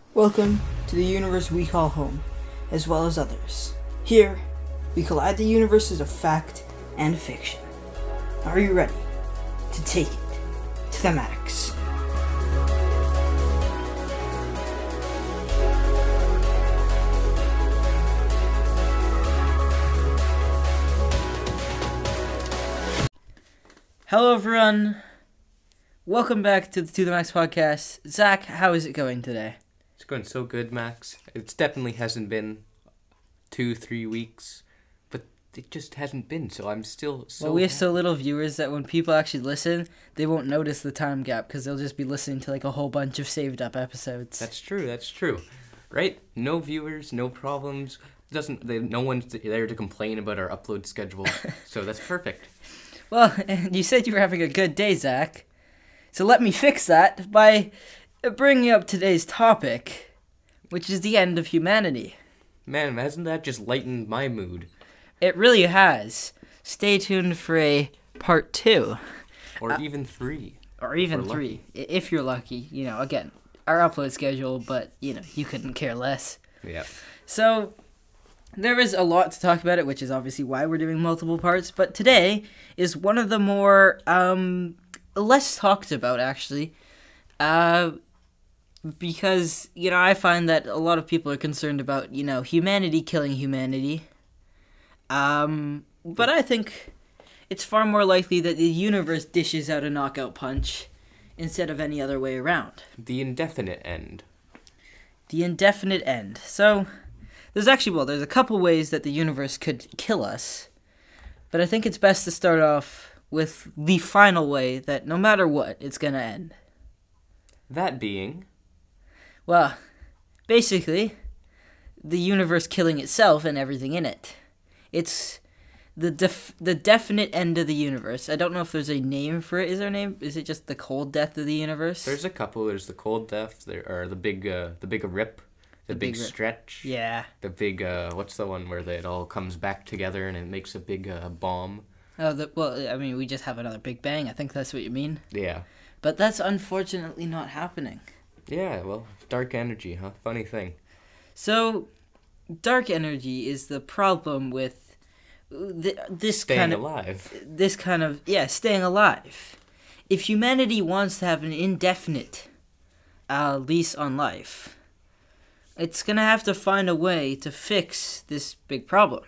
Welcome to the universe we call home, as well as others. Here, we collide the universes of fact and fiction. Are you ready to take it to the max? Hello everyone, welcome back to the To The Max podcast. Zach, how is it going today? It's going so good, Max. It definitely hasn't been 2-3 weeks, but it just hasn't been, so I'm still so Well, we have happy. so little viewers that when people actually listen, they won't notice the time gap because they'll just be listening to like a whole bunch of saved up episodes. That's true. Right? No viewers, no problems. No one's there to complain about our upload schedule, so that's perfect. Well, and you said you were having a good day, Zach. So let me fix that by bringing up today's topic, which is the end of humanity. Man, hasn't that just lightened my mood? It really has. Stay tuned for a part 2. Or even 3. Or even If we're 3, if you're lucky. You know, again, our upload schedule, but, you know, you couldn't care less. Yeah. So, there is a lot to talk about it, which is obviously why we're doing multiple parts, but today is one of the more, less talked about, actually, because, you know, I find that a lot of people are concerned about, you know, humanity killing humanity, but I think it's far more likely that the universe dishes out a knockout punch instead of any other way around. The indefinite end. The indefinite end. So, there's a couple ways that the universe could kill us, but I think it's best to start off with the final way that no matter what, it's gonna end. That being... Well, basically, the universe killing itself and everything in it. It's the definite end of the universe. I don't know if there's a name for it. Is there a name? Is it just the cold death of the universe? There's a couple. There's the cold death, there are the big rip, the big stretch. Yeah. The big, what's the one where it all comes back together and it makes a big bomb? Oh, well, I mean, we just have another Big Bang. I think that's what you mean. Yeah. But that's unfortunately not happening. Yeah, well, dark energy, huh? Funny thing. So, dark energy is the problem with Staying alive. Staying alive. If humanity wants to have an indefinite lease on life, it's gonna have to find a way to fix this big problem.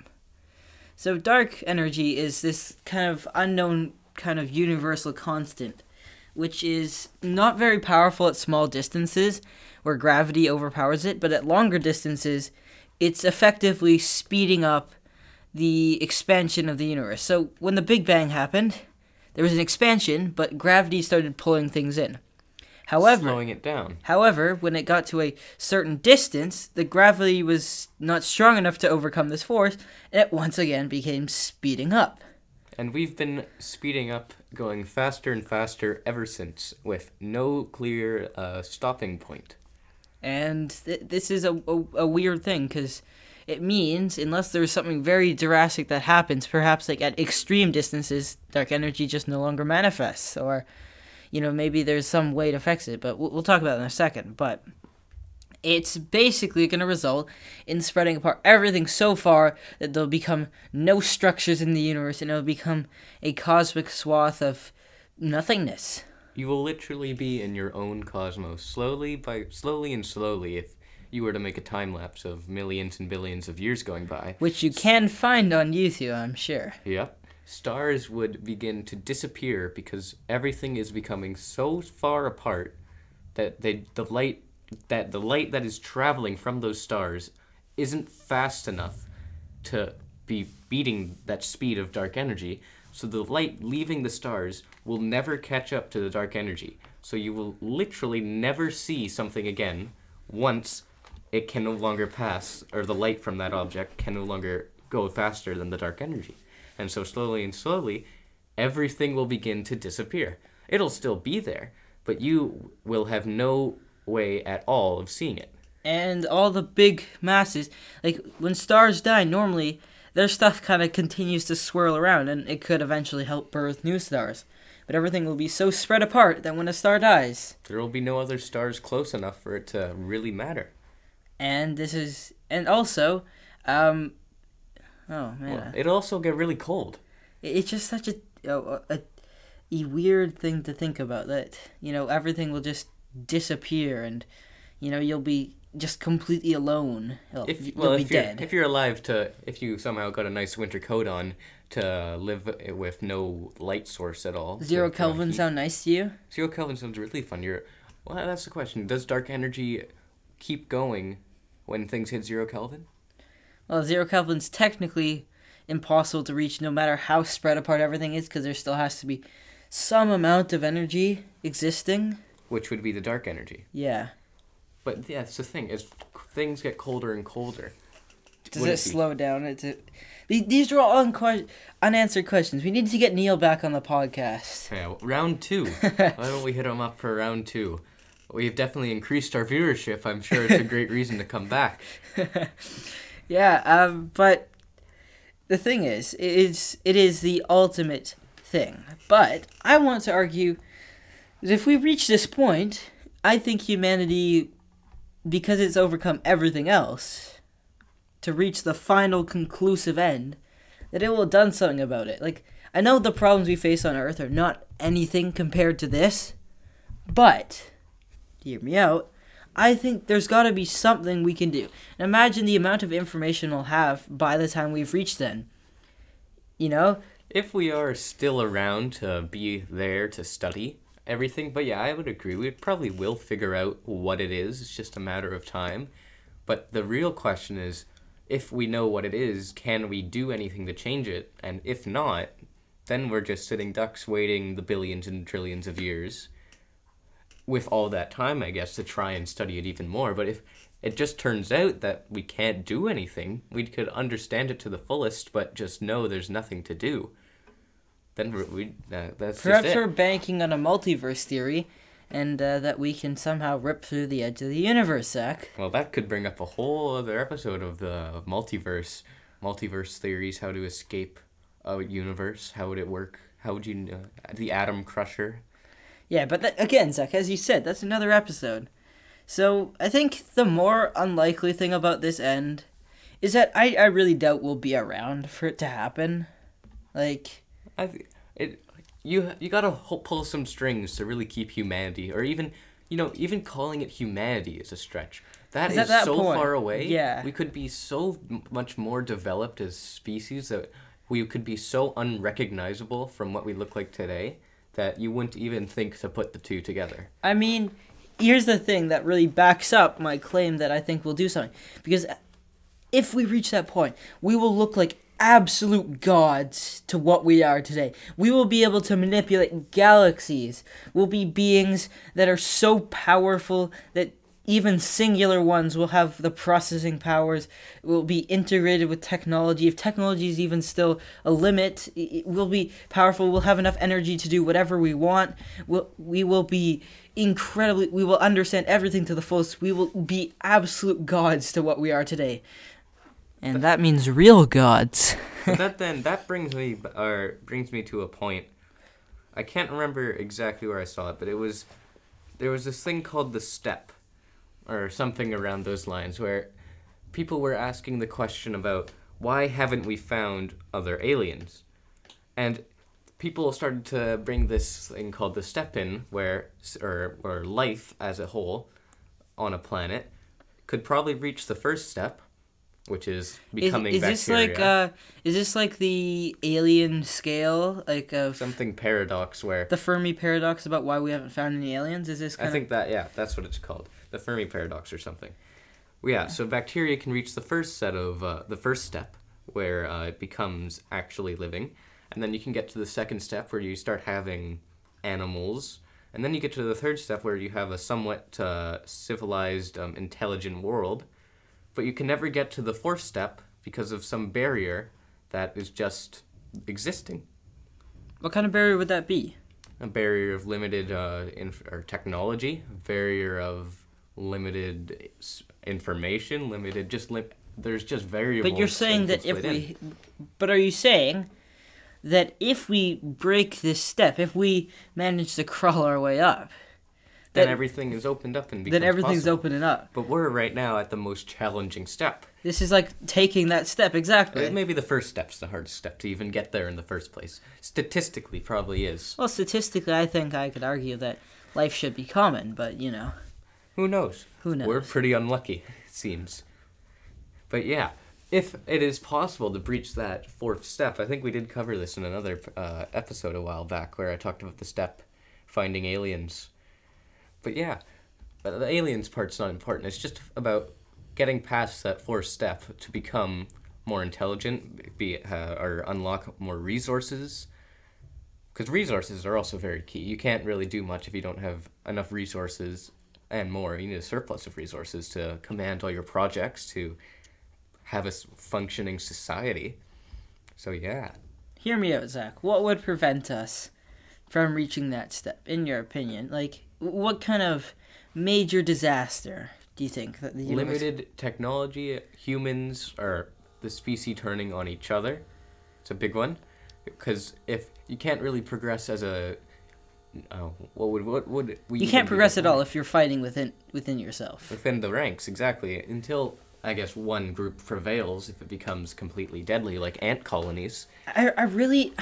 So dark energy is this kind of unknown kind of universal constant, which is not very powerful at small distances where gravity overpowers it, but at longer distances, it's effectively speeding up the expansion of the universe. So when the Big Bang happened, there was an expansion, but gravity started pulling things in. Slowing it down. However, when it got to a certain distance, the gravity was not strong enough to overcome this force, and it once again became speeding up. And we've been speeding up, going faster and faster ever since, with no clear stopping point. And this is a weird thing, because it means, unless there's something very drastic that happens, perhaps like at extreme distances, dark energy just no longer manifests, or, you know, maybe there's some way to fix it, but we'll talk about it in a second. But it's basically going to result in spreading apart everything so far that there'll become no structures in the universe, and it'll become a cosmic swath of nothingness. You will literally be in your own cosmos, slowly, if you were to make a time lapse of millions and billions of years going by. Which you can find on YouTube, I'm sure. Yep. Stars would begin to disappear because everything is becoming so far apart that the light that is traveling from those stars isn't fast enough to be beating that speed of dark energy. So the light leaving the stars will never catch up to the dark energy. So you will literally never see something again once it can no longer pass, or the light from that object can no longer go faster than the dark energy. And so slowly, everything will begin to disappear. It'll still be there, but you will have no way at all of seeing it. And all the big masses, like when stars die, normally their stuff kind of continues to swirl around, and it could eventually help birth new stars. but everything will be so spread apart that when a star dies, There will be no other stars close enough for it to really matter. and also, oh man, Well, it'll also get really cold. it's just such a weird thing to think about, that everything will just disappear, and you'll be just completely alone. You'll be dead. If you're alive if you somehow got a nice winter coat on to live with no light source at all. Zero like, Kelvin heat. sound nice to you? Zero Kelvin sounds really fun. Well, that's the question. Does dark energy keep going when things hit 0 Kelvin? Well, 0 Kelvin's technically impossible to reach no matter how spread apart everything is, because there still has to be some amount of energy existing. Which would be the dark energy. Yeah. But yeah, that's the thing. As things get colder and colder, Does it slow down? These are all unanswered questions. We need to get Neil back on the podcast. Yeah, round 2. Why don't we hit him up for round 2? We've definitely increased our viewership. I'm sure it's a great reason to come back. Yeah, but the thing is, it is the ultimate thing. But I want to argue that if we reach this point, I think humanity, because it's overcome everything else, to reach the final conclusive end, that it will have done something about it. Like, I know the problems we face on Earth are not anything compared to this, but, hear me out, I think there's got to be something we can do. And imagine the amount of information we'll have by the time we've reached then. If we are still around to be there to study everything, but yeah, I would agree. We probably will figure out what it is. It's just a matter of time. But the real question is, if we know what it is, can we do anything to change it? And if not, then we're just sitting ducks waiting the billions and trillions of years with all that time, I guess, to try and study it even more. But if it just turns out that we can't do anything, we could understand it to the fullest, but just know there's nothing to do. Then that's Perhaps just it. we're banking on a multiverse theory, and that we can somehow rip through the edge of the universe, Zach. Well, that could bring up a whole other episode of the multiverse theories, how to escape a universe, how would it work, how would you, the atom crusher. Yeah, but again, Zach, as you said, that's another episode. So I think the more unlikely thing about this end is that I really doubt we'll be around for it to happen. Like, You gotta pull some strings to really keep humanity, or even calling it humanity is a stretch. That is so far away. Yeah. We could be so much more developed as species that we could be so unrecognizable from what we look like today that you wouldn't even think to put the two together. I mean, here's the thing that really backs up my claim that I think we'll do something. Because if we reach that point, we will look like absolute gods to what we are today. We will be able to manipulate galaxies. We'll be beings that are so powerful that even singular ones will have the processing powers. We'll be integrated with technology. If technology is even still a limit, we'll be powerful. We'll have enough energy to do whatever we want. We will be incredibly... We will understand everything to the fullest. We will be absolute gods to what we are today. And that means real gods. But that brings me to a point. I can't remember exactly where I saw it, but there was this thing called the step, or something around those lines, where people were asking the question about why haven't we found other aliens, and people started to bring this thing called the step in, where or life as a whole on a planet could probably reach the first step, which is becoming bacteria. Is this like the alien scale, like of something paradox where the Fermi paradox about why we haven't found any aliens? Is this? I think that's what it's called, the Fermi paradox or something. Well, yeah. So bacteria can reach the first step where it becomes actually living, and then you can get to the second step where you start having animals, and then you get to the third step where you have a somewhat civilized, intelligent world. But you can never get to the fourth step because of some barrier that is just existing. What kind of barrier would that be? A barrier of limited or technology, a barrier of limited information, limited there's just variables. But you're saying that but are you saying that if we break this step, if we manage to crawl our way up, then everything is opened up and becomes then everything's possible. opening up. But we're right now at the most challenging step. This is like taking that step, exactly. Maybe the first step's the hardest step to even get there in the first place. Statistically, probably is. Well, statistically, I think I could argue that life should be common, but, Who knows? Who knows? We're pretty unlucky, it seems. But yeah, if it is possible to breach that fourth step, I think we did cover this in another episode a while back where I talked about the step, finding aliens. But yeah, the aliens part's not important. It's just about getting past that fourth step to become more intelligent, or unlock more resources. Because resources are also very key. You can't really do much if you don't have enough resources and more. You need a surplus of resources to command all your projects, to have a functioning society. So yeah. Hear me out, Zach. What would prevent us from reaching that step, in your opinion? Like, what kind of major disaster do you think that the universe... Limited technology, humans, or the species turning on each other. It's a big one. Because if you can't really progress as a... what would we... You can't progress at all if you're fighting within yourself. Within the ranks, exactly. Until, I guess, one group prevails, if it becomes completely deadly, like ant colonies. I really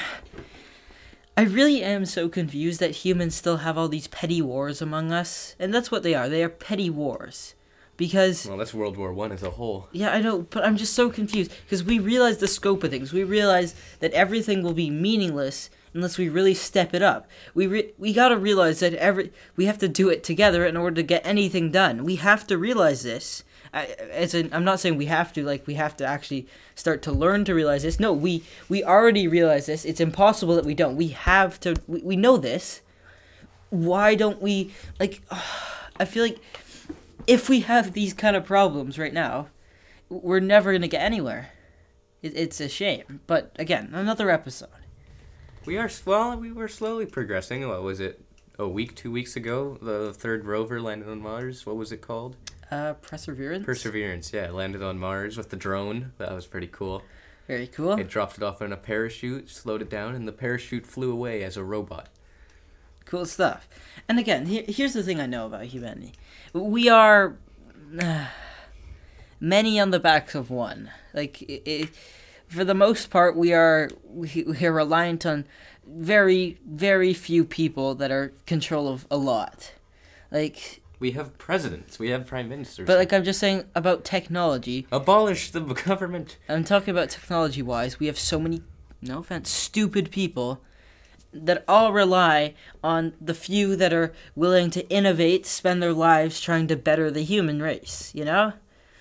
am so confused that humans still have all these petty wars among us. And that's what they are. They are petty wars. Because... Well, that's World War I as a whole. Yeah, I know, but I'm just so confused. Because we realize the scope of things. We realize that everything will be meaningless unless we really step it up. We gotta realize that we have to do it together in order to get anything done. We have to realize this. I'm not saying we have to, like, we have to actually start to learn to realize this. No, we already realize this. It's impossible that we don't. We have to, we know this. Why don't we, like, I feel like if we have these kind of problems right now, we're never going to get anywhere. It's a shame. But, again, another episode. We were slowly progressing. What was it? A week, 2 weeks ago? The third rover landed on Mars. What was it called? Perseverance? Perseverance, yeah. Landed on Mars with the drone. That was pretty cool. Very cool. It dropped it off in a parachute, slowed it down, and the parachute flew away as a robot. Cool stuff. And again, here's the thing I know about humanity. We are many on the backs of one. Like, for the most part, we are reliant on very, very few people that are control of a lot. Like... We have presidents. We have prime ministers. But, like, I'm just saying about technology. Abolish the government. I'm talking about technology-wise. We have so many, no offense, stupid people that all rely on the few that are willing to innovate, spend their lives trying to better the human race, you know?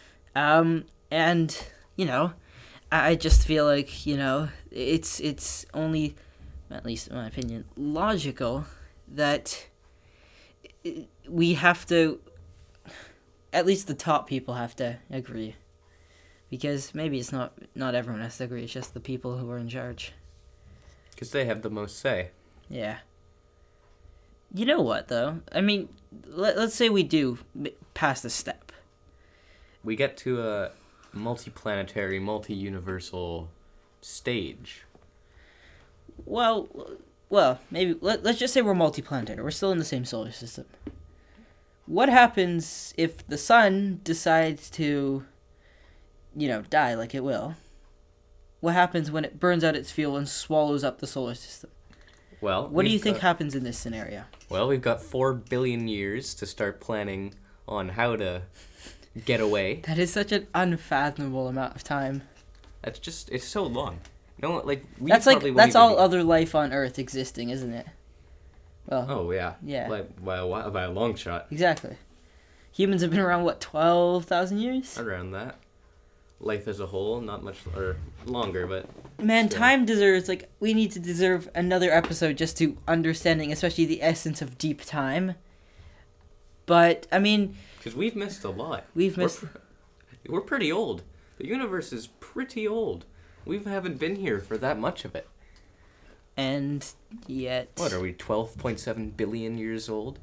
And, you know, I just feel like, you know, it's only, at least in my opinion, logical that we have to, at least the top people have to agree. Because maybe it's not everyone has to agree, it's just the people who are in charge. Because they have the most say. Yeah. You know what, though? I mean, let's say we do pass the step. We get to a multi-planetary, multi-universal stage. Well, maybe, let's just say we're multi-planetary. We're still in the same solar system. What happens if the sun decides to, you know, die like it will? What happens when it burns out its fuel and swallows up the solar system? Well, what do you think happens in this scenario? Well, we've got 4 billion years to start planning on how to get away. That is such an unfathomable amount of time. That's just, it's so long. No, like, that's all other life on Earth existing, isn't it? Well. Oh yeah. Yeah. Like by a long shot. Exactly. Humans have been around, what, 12,000 years? Around that. Life as a whole, not much, or longer, but... Man, still. Time deserves, like, we need to deserve another episode just to understanding, especially the essence of deep time. But, I mean... Because we've missed a lot. We're pretty old. The universe is pretty old. We haven't been here for that much of it. And yet... What, are we 12.7 billion years old?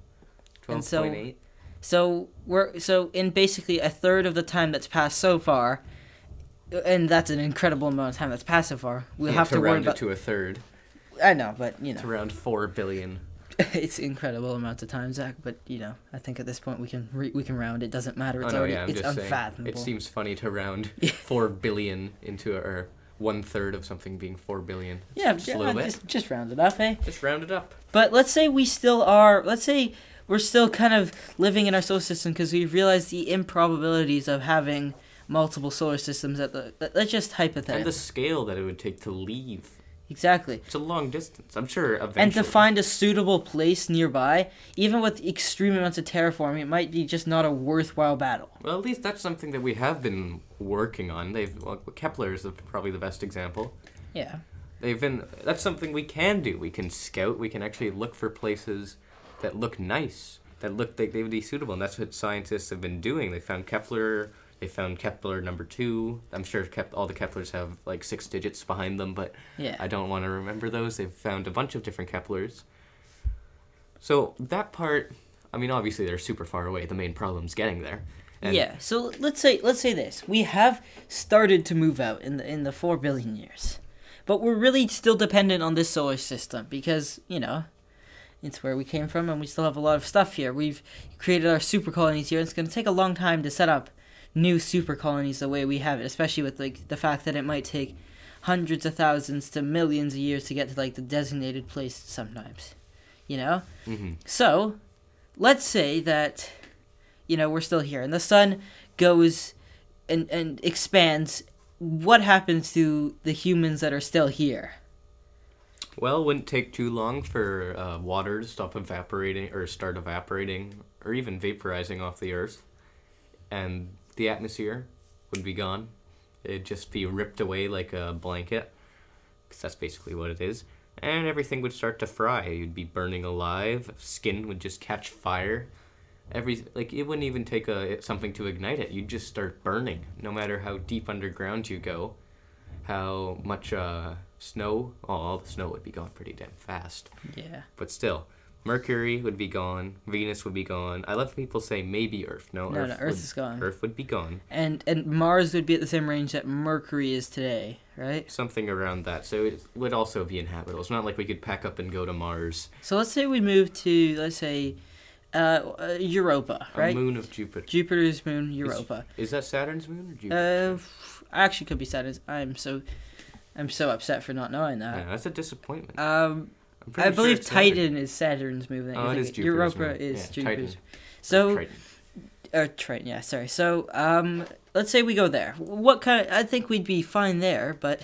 12.8? So in basically a third of the time that's passed so far, and that's an incredible amount of time that's passed so far. We'll have to worry round about. it to a third. I know, but It's around 4 billion. it's incredible amounts of time, Zach. But I think at this point we can round. It doesn't matter. It's I'm it's just unfathomable. saying. It seems funny to round 4 billion into or 1/3 of something being 4 billion. Just a little bit. Just round it up, eh? Just round it up. But let's say we still are. Let's say we're still kind of living in our solar system because we've realized the improbabilities of having multiple solar systems let's just hypothetical. And the scale that it would take to leave. Exactly. It's a long distance. I'm sure eventually. And to find a suitable place nearby, even with extreme amounts of terraforming, it might be just not a worthwhile battle. Well, at least that's something that we have been working on. Kepler is probably the best example. Yeah. That's something we can do. We can scout. We can actually look for places that look nice, that look like they would be suitable. And that's what scientists have been doing. They found Kepler. They found Kepler number 2. I'm sure all the Keplers have like 6 digits behind them, but yeah. I don't want to remember those. They've found a bunch of different Keplers. So that part, I mean, obviously they're super far away. The main problem's getting there. And yeah. So let's say this: we have started to move out in the 4 billion years, but we're really still dependent on this solar system because it's where we came from, and we still have a lot of stuff here. We've created our super colonies here. It's going to take a long time to set up new super colonies the way we have it, especially with like the fact that it might take hundreds of thousands to millions of years to get to like the designated place sometimes, Mm-hmm. So let's say that we're still here and the sun goes and expands. What happens to the humans that are still here? Well, it wouldn't take too long for water to stop evaporating or start evaporating or even vaporizing off the earth, and the atmosphere would be gone. It'd just be ripped away like a blanket, because that's basically what it is. And everything would start to fry. You'd be burning alive. Skin would just catch fire. It wouldn't even take something to ignite it. You'd just start burning, no matter how deep underground you go. How much snow? Oh, all the snow would be gone pretty damn fast. Yeah. But still. Mercury would be gone. Venus would be gone. I love people say maybe Earth. No, Earth is gone. Earth would be gone. And Mars would be at the same range that Mercury is today, right? Something around that. So it would also be inhabitable. It's not like we could pack up and go to Mars. So let's say we move to, Europa, right? A moon of Jupiter. Jupiter's moon, Europa. Is that Saturn's moon or Jupiter's moon? Actually could be Saturn's. I'm so upset for not knowing that. Yeah, that's a disappointment. I believe Titan is Saturn's moon. Oh, it is Jupiter's Europa moon. is Jupiter's. Jupiter's. So, Triton. Triton. Yeah, sorry. So, let's say we go there. I think we'd be fine there, but,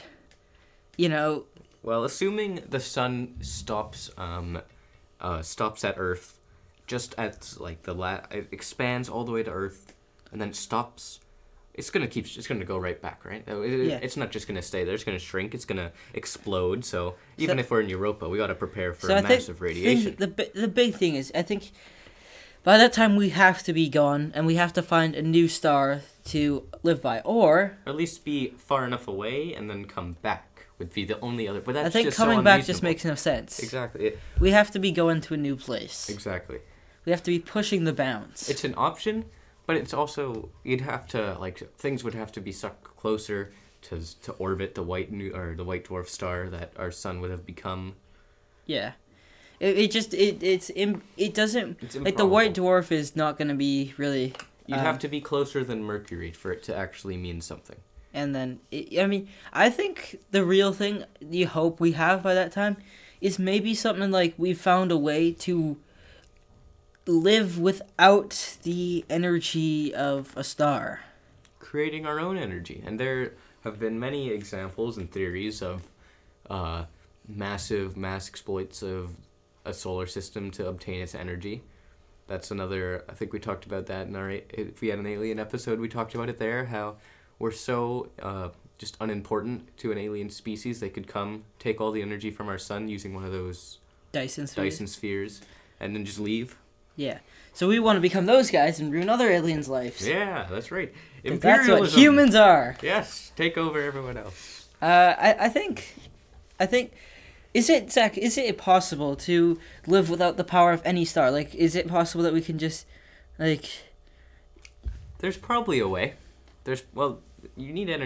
Well, assuming the sun stops at Earth, just at like it expands all the way to Earth, and then it stops. It's gonna go right back, right? It's not just gonna stay there. It's gonna shrink. It's gonna explode. So even if we're in Europa, we gotta prepare for massive radiation. The big thing is, I think, by that time we have to be gone, and we have to find a new star to live by, or at least be far enough away and then come back would be the only other. But that's I think just coming so back unreasonable. just makes no sense. Exactly. We have to be going to a new place. Exactly. We have to be pushing the bounds. It's an option. But it's also, you'd have to, things would have to be sucked closer to orbit the white dwarf star that our sun would have become. Yeah. It doesn't, like, the white dwarf is not going to be really... You'd have to be closer than Mercury for it to actually mean something. And then, I think the real thing, the hope we have by that time, is maybe something like we found a way to live without the energy of a star. Creating our own energy. And there have been many examples and theories of massive mass exploits of a solar system to obtain its energy. That's another, I think we talked about that in if we had an alien episode, we talked about it there, how we're so just unimportant to an alien species. They could come, take all the energy from our sun using one of those Dyson spheres, and then just leave. Yeah. So we want to become those guys and ruin other aliens' lives. Yeah, that's right. That's what humans are. Yes, take over everyone else. I think, is it possible to live without the power of any star? Like, is it possible that we can just, like... There's probably a way. You need energy.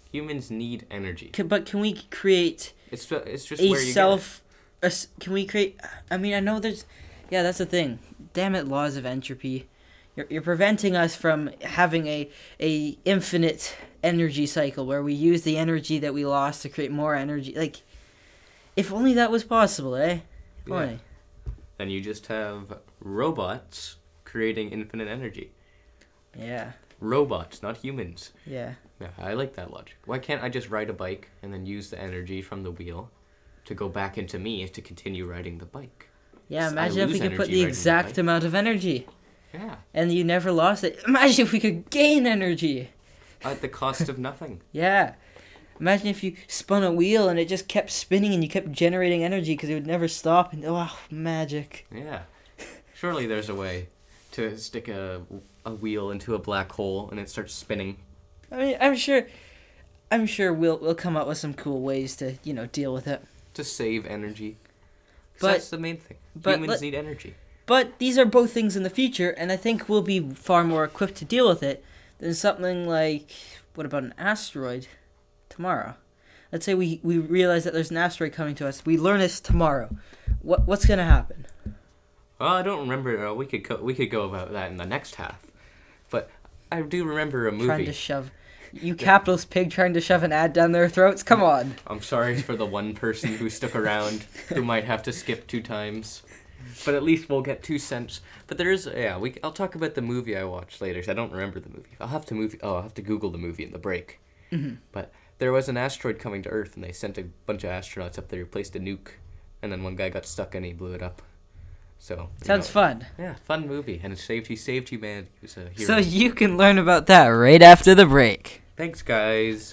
Humans need energy. But can we create It's just a where you self... Can we create... I mean, I know there's... Yeah, that's the thing. Damn it, laws of entropy. You're preventing us from having a infinite energy cycle where we use the energy that we lost to create more energy. Like, if only that was possible, eh? Yeah. Only. Then you just have robots creating infinite energy. Yeah. Robots, not humans. Yeah. Yeah, I like that logic. Why can't I just ride a bike and then use the energy from the wheel to go back into me to continue riding the bike? Yeah, I imagine if we lose could put energy the riding the exact bike. amount of energy. Yeah, And you never lost it. Imagine if we could gain energy. at the cost of nothing. Yeah. Imagine if you spun a wheel and it just kept spinning and you kept generating energy because it would never stop. And oh, magic. Yeah. Surely there's a way to stick a wheel into a black hole and it starts spinning. I mean, I'm sure we'll come up with some cool ways to, deal with it. To save energy. 'Cause But- that's the main thing. but Humans let- need energy. But these are both things in the future, and I think we'll be far more equipped to deal with it than something like, what about an asteroid tomorrow? Let's say we realize that there's an asteroid coming to us. We learn this tomorrow. What's gonna happen? Well, I don't remember. We could go about that in the next half. But I do remember a movie. Trying to shove... You capitalist pig trying to shove an ad down their throats? Come on. I'm sorry for the one person who stuck around, who might have to skip 2 times. But at least we'll get 2 cents. But there is, I'll talk about the movie I watched later, 'cause I don't remember the movie. I'll have to Google the movie in the break. Mm-hmm. But there was an asteroid coming to Earth, and they sent a bunch of astronauts up there, placed a nuke, and then one guy got stuck and he blew it up. So Sounds fun. Yeah, fun movie, and he saved humanity. He was a hero. So you can learn about that right after the break. Thanks, guys.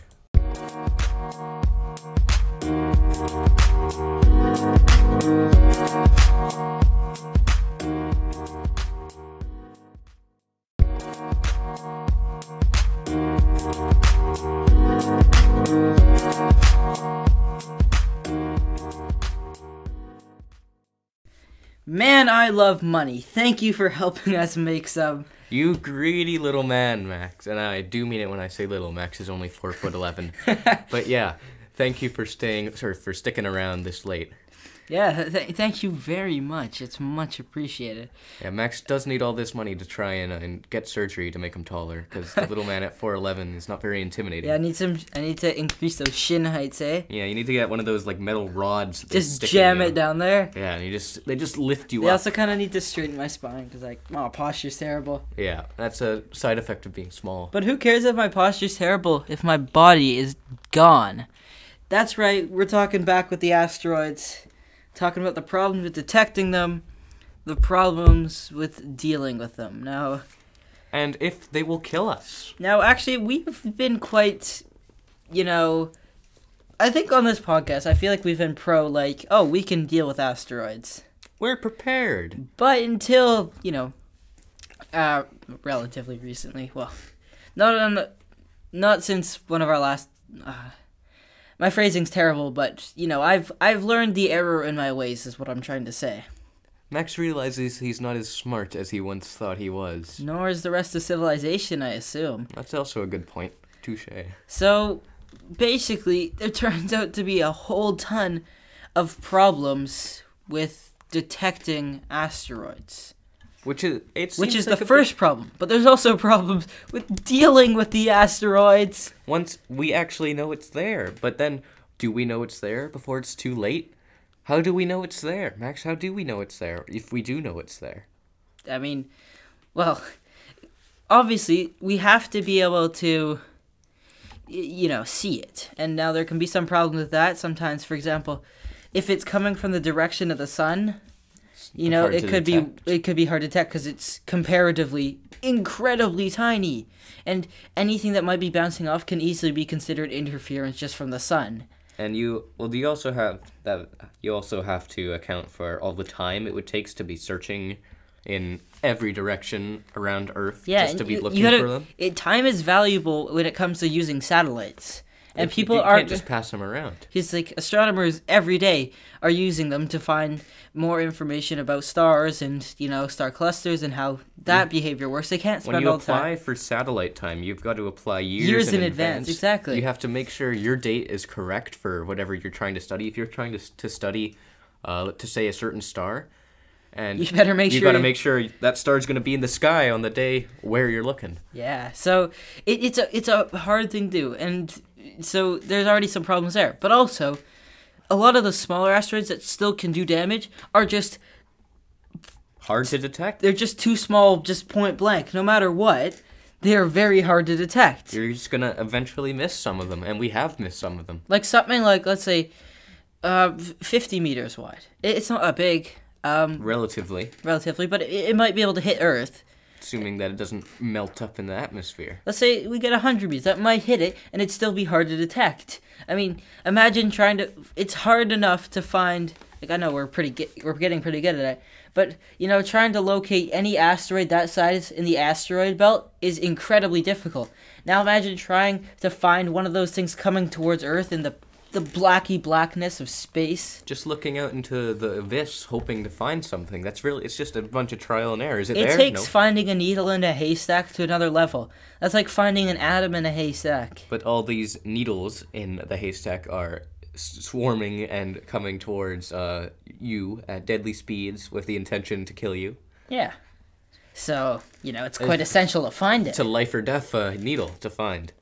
Man, I love money. Thank you for helping us make some. You greedy little man, Max. And I do mean it when I say little. Max is only 4'11". But yeah, thank you for sticking around this late. Yeah, thank you very much. It's much appreciated. Yeah, Max does need all this money to try and get surgery to make him taller, because the little man at 4'11" is not very intimidating. Yeah, I need to increase those shin heights, eh? Yeah, you need to get one of those like metal rods. That Just stick jam in, it down there. Yeah, and they just lift you They up. also kind of need to straighten my spine because posture's terrible. Yeah, that's a side effect of being small. But who cares if my posture's terrible if my body is gone? That's right, we're talking back with the asteroids. Talking about the problems with detecting them, the problems with dealing with them. And if they will kill us. Now, actually, we've been quite, I think on this podcast, I feel like we've been we can deal with asteroids. We're prepared. But until, relatively recently, well, not since one of our last... my phrasing's terrible, but, I've learned the error in my ways, is what I'm trying to say. Max realizes he's not as smart as he once thought he was. Nor is the rest of civilization, I assume. That's also a good point. Touche. So, basically, there turns out to be a whole ton of problems with detecting asteroids. Which is the first problem. But there's also problems with dealing with the asteroids. Once we actually know it's there, but then do we know it's there before it's too late? How do we know it's there? Max, how do we know it's there if we do know it's there? I mean, well, obviously, we have to be able to, see it. And now there can be some problems with that. Sometimes, for example, if it's coming from the direction of the sun... it could be hard to detect because it's comparatively incredibly tiny, and anything that might be bouncing off can easily be considered interference just from the sun. And you also have to account for all the time it would take to be searching in every direction around Earth just to be looking for them. Time is valuable when it comes to using satellites. And You people can't are just pass them around. He's like, astronomers every day are using them to find more information about stars and, star clusters and how that behavior works. They can't spend When you all the time. apply for satellite time, you've got to apply Years in advance, exactly. You have to make sure your date is correct for whatever you're trying to study. If you're trying to study, to say a certain star, and You better make you sure got to make sure that star's going to be in the sky on the day where you're looking. Yeah, so it's a hard thing to do, and so there's already some problems there. But also, a lot of the smaller asteroids that still can do damage are just Hard to detect. they're just too small, just point blank. No matter what, they are very hard to detect. You're just going to eventually miss some of them, and we have missed some of them. Like something like, let's say, 50 meters wide. It's not that big, Relatively, relatively, but it might be able to hit Earth. assuming that it doesn't melt up in the atmosphere. Let's say we get 100 meters. That might hit it, and it'd still be hard to detect. I mean, imagine trying to... It's hard enough to find... Like, I know we're getting pretty good at it. But, trying to locate any asteroid that size in the asteroid belt is incredibly difficult. Now imagine trying to find one of those things coming towards Earth in the blacky blackness of space. Just looking out into the abyss, hoping to find something. It's just a bunch of trial and error. Is it It there? takes No. finding a needle in a haystack to another level. That's like finding an atom in a haystack. But all these needles in the haystack are swarming and coming towards you at deadly speeds with the intention to kill you. Yeah. So, it's quite essential to find it. It's a life or death needle to find.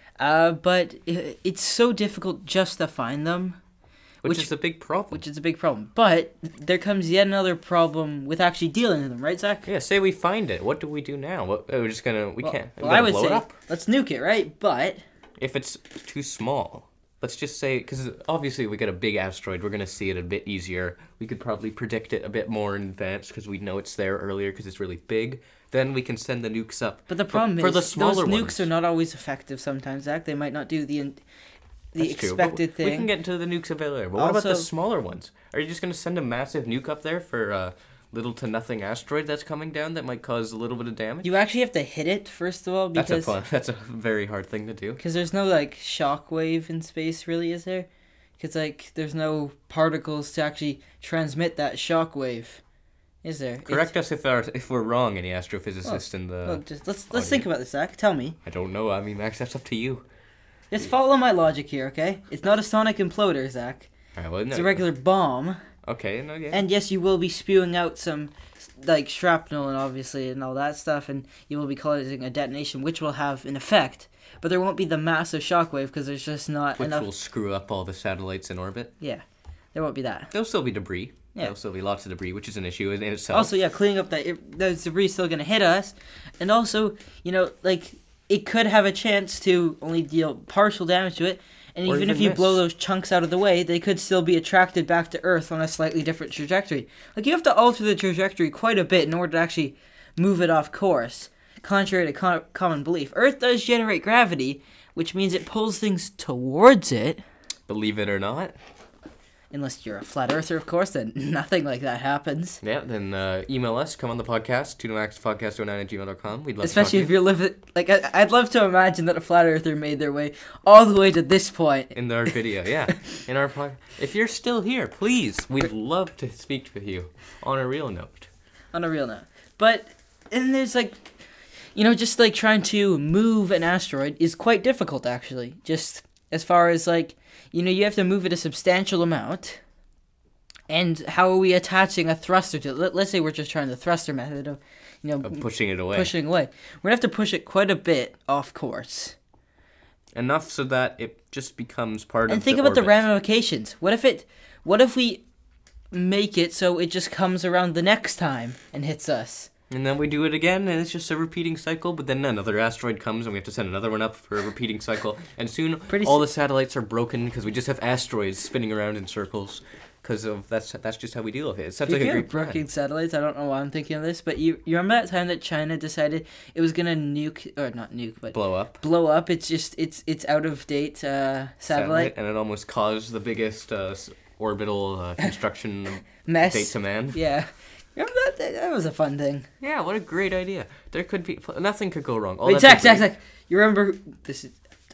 But it's so difficult just to find them, Which is a big problem. which is a big problem. But there comes yet another problem with actually dealing with them, right, Zach? Yeah, say we find it. What do we do now? We're just gonna... We can't. Well, I would blow say it up? let's nuke it, right? But If it's too small, let's just say, because obviously we get a big asteroid, we're going to see it a bit easier. We could probably predict it a bit more in advance because we know it's there earlier because it's really big. Then we can send the nukes up. the problem for is the smaller those nukes ones, are not always effective sometimes, Zach. They might not do the That's true, but expected thing. We can get into the nukes a bit later. But what about the Also- smaller ones? Are you just going to send a massive nuke up there for a little to nothing asteroid that's coming down that might cause a little bit of damage? You actually have to hit it first of all because That's a very hard thing to do. Because there's no, shock wave in space, really, is there? Because, there's no particles to actually transmit that shock wave, is there? Correct us if we're wrong, any astrophysicist in the... Look, just let's think about this, Zach. Tell me. I don't know. I mean, Max, that's up to you. Just follow my logic here, okay? It's not a sonic imploder, Zach. All right, well, no. It's a regular bomb. Okay, no, yeah. And yes, you will be spewing out some, shrapnel and all that stuff, and you will be causing a detonation, which will have an effect. But there won't be the massive shockwave because there's just not Which enough. will screw up all the satellites in orbit. Yeah, there won't be that. There'll still be debris. Yeah. There'll still be lots of debris, which is an issue in itself. Also, yeah, cleaning up that debris still gonna hit us, and also, it could have a chance to only deal partial damage to it, and Or even if even you miss. blow those chunks out of the way, they could still be attracted back to Earth on a slightly different trajectory. You have to alter the trajectory quite a bit in order to actually move it off course, contrary to common belief. Earth does generate gravity, which means it pulls things towards it. Believe it or not. Unless you're a flat earther, of course, then nothing like that happens. Yeah, then email us. Come on the podcast, tunaxpodcast09@gmail.com. We'd love Especially to if you're living... I'd love to imagine that a flat earther made their way all the way to this point. in our video, yeah. In our podcast. If you're still here, please. We'd love to speak with you on a real note. On a real note. But, and there's just trying to move an asteroid is quite difficult, actually. Just as far as you have to move it a substantial amount. And how are we attaching a thruster to it? Let's say we're just trying the thruster method of, Pushing it away. pushing away. We're going to have to push it quite a bit off course. Enough so that it just becomes part of And think the about the orbit. ramifications. What if we make it so it just comes around the next time and hits us? And then we do it again, and it's just a repeating cycle, but then another asteroid comes, and we have to send another one up for a repeating cycle. And soon, all the satellites are broken, because we just have asteroids spinning around in circles. Because that's just how we deal with it. It sounds like a great plan. Broken satellites, I don't know why I'm thinking of this, but you remember that time that China decided it was gonna nuke, or not nuke, but Blow up. blow up? It's just it's out of date satellite And it almost caused the biggest orbital construction mess. date to man. Yeah, remember that? That was a fun thing. Yeah, what a great idea. There could be... Nothing could go wrong. All Wait, that Zach. debris- You remember this?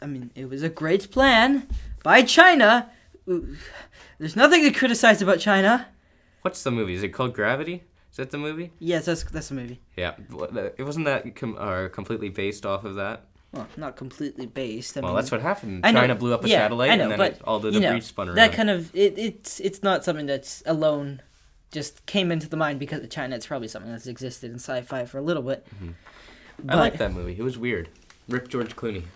I mean, it was a great plan by China. Ooh, there's nothing to criticize about China. What's the movie? Is it called Gravity? Is that the movie? Yes, that's a movie. Yeah. It wasn't that completely based off of that? Well, not completely based. I Well, mean, that's what happened. I know, China blew up a yeah, satellite, I know, and then but, all the you know, debris spun around. that kind of it's not something that's alone just came into the mind because of China. It's probably something that's existed in sci-fi for a little bit. I like that movie. It was weird. Rip George Clooney.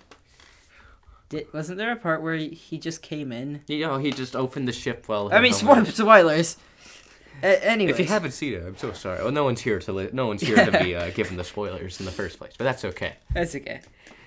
Wasn't there a part where he just came in? You know, he just opened the ship while. I mean, spoilers. Anyway, if you haven't seen it, I'm so sorry. Well, no one's here to be given the spoilers in the first place, but that's okay. That's okay.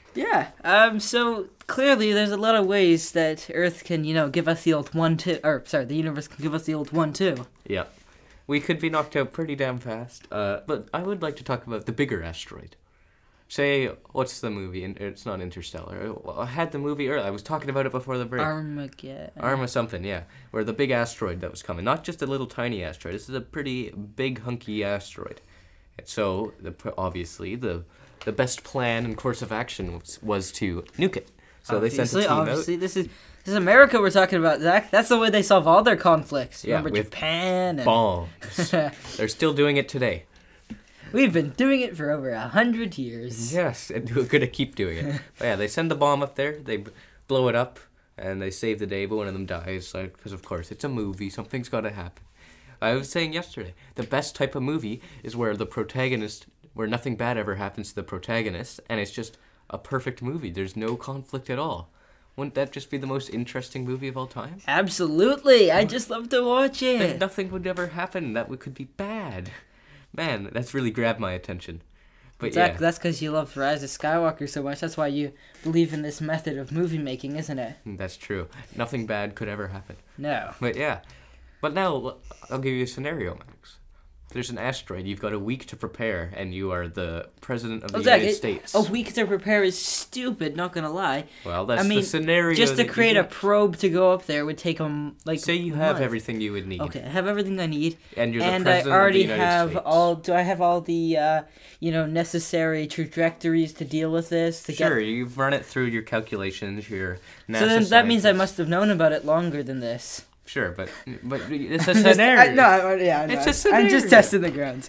Yeah. So clearly, there's a lot of ways that Earth can, give us the old 1-2, or sorry, the universe can give us the old 1-2. Yeah, we could be knocked out pretty damn fast. But I would like to talk about the bigger asteroid. Say, what's the movie? It's not Interstellar. I had the movie earlier. I was talking about it before the break. Armageddon. Something, yeah. Where the big asteroid that was coming. Not just a little tiny asteroid. This is a pretty big, hunky asteroid. And so, obviously, the best plan and course of action was to nuke it. So they sent a team out. This is America we're talking about, Zach. That's the way they solve all their conflicts. Yeah, Remember with Japan? And... bombs. They're still doing it today. We've been doing it for over 100 years. Yes, and we're going to keep doing it. But yeah, they send the bomb up there, they blow it up, and they save the day, but one of them dies. Because, of course, it's a movie. Something's got to happen. I was saying yesterday, the best type of movie is where where nothing bad ever happens to the protagonist, and it's just a perfect movie. There's no conflict at all. Wouldn't that just be the most interesting movie of all time? Absolutely. I just love to watch it. And nothing would ever happen that could be bad. Man, that's really grabbed my attention. But Zach, that's because you love Rise of Skywalker so much. That's why you believe in this method of movie making, isn't it? That's true. Nothing bad could ever happen. No. But yeah. But now, I'll give you a scenario, Max. There's an asteroid. You've got a week to prepare, and you are the president of the United States. A week to prepare is stupid, not gonna lie. Well, that's the scenario. Just to create a probe to go up there would take them Say you have everything you would need. Okay, I have everything I need. And you're the president of the United States. Do I have all the necessary trajectories to deal with this? Sure, you've run it through your calculations, your NASA So then that means I must have known about it longer than this. Sure, but it's a scenario. It's a scenario. I'm just testing the grounds.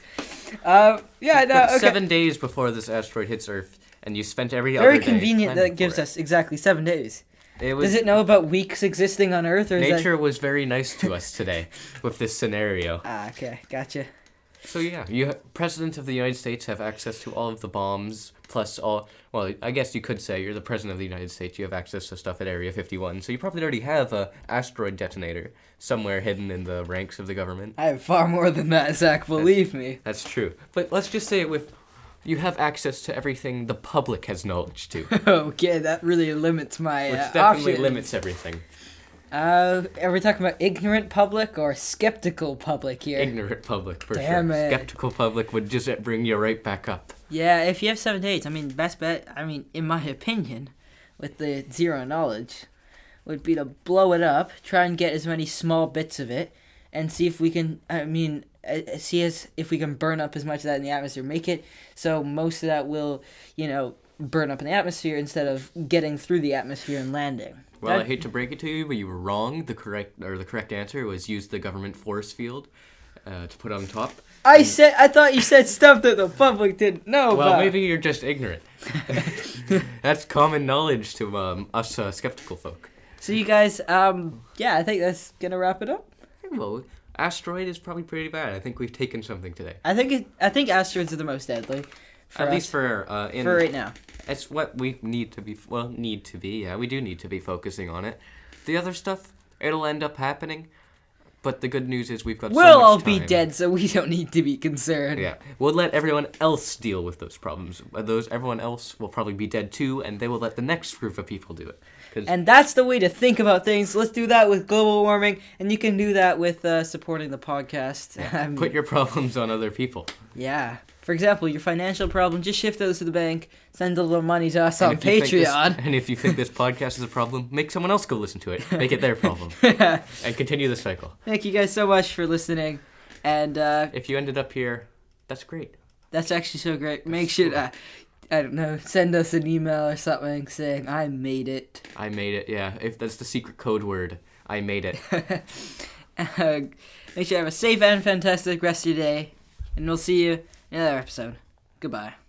7 days before this asteroid hits Earth, and you spent every Very other day convenient that it gives us exactly 7 days. Does it know about weeks existing on Earth? Or nature was very nice to us today with this scenario. Okay, gotcha. So yeah, President of the United States have access to all of the bombs, plus all. Well, I guess you could say you're the President of the United States. You have access to stuff at Area 51, so you probably already have a asteroid detonator somewhere hidden in the ranks of the government. I have far more than that, Zach. Believe me. That's true. But let's just say you have access to everything the public has knowledge to. Okay, that really limits my Which definitely options. limits everything. Are we talking about ignorant public or skeptical public here? Ignorant public, for Damn sure. it. Skeptical public would just bring you right back up. Yeah, if you have 7 days, best bet, in my opinion, with the zero knowledge, would be to blow it up, try and get as many small bits of it, and see if we can, if we can burn up as much of that in the atmosphere. Make it so most of that will, burn up in the atmosphere instead of getting through the atmosphere and landing. Well, I hate to break it to you, but you were wrong. The correct answer was use the government force field to put on top. I thought you said stuff that the public didn't know about. Well, maybe you're just ignorant. That's common knowledge to us skeptical folk. So you guys, I think that's gonna wrap it up. Well, asteroid is probably pretty bad. I think we've taken something today. I think asteroids are the most deadly. At least for right now. It's what we need to be. Well, yeah, we do need to be focusing on it. The other stuff, it'll end up happening. But the good news is we've got so much time. We'll all be dead, so we don't need to be concerned. Yeah, we'll let everyone else deal with those problems. Everyone else will probably be dead too, and they will let the next group of people do it. And that's the way to think about things. Let's do that with global warming, and you can do that with supporting the podcast. Yeah. Put your problems on other people. Yeah. For example, your financial problem, just shift those to the bank, send a little money to us on Patreon. And if you think this podcast is a problem, make someone else go listen to it. Make it their problem. And continue the cycle. Thank you guys so much for listening. And if you ended up here, that's great. That's actually so great. Make sure I don't know, send us an email or something saying, I made it. I made it, yeah. If that's the secret code word, I made it. Make sure you have a safe and fantastic rest of your day, and we'll see you in another episode. Goodbye.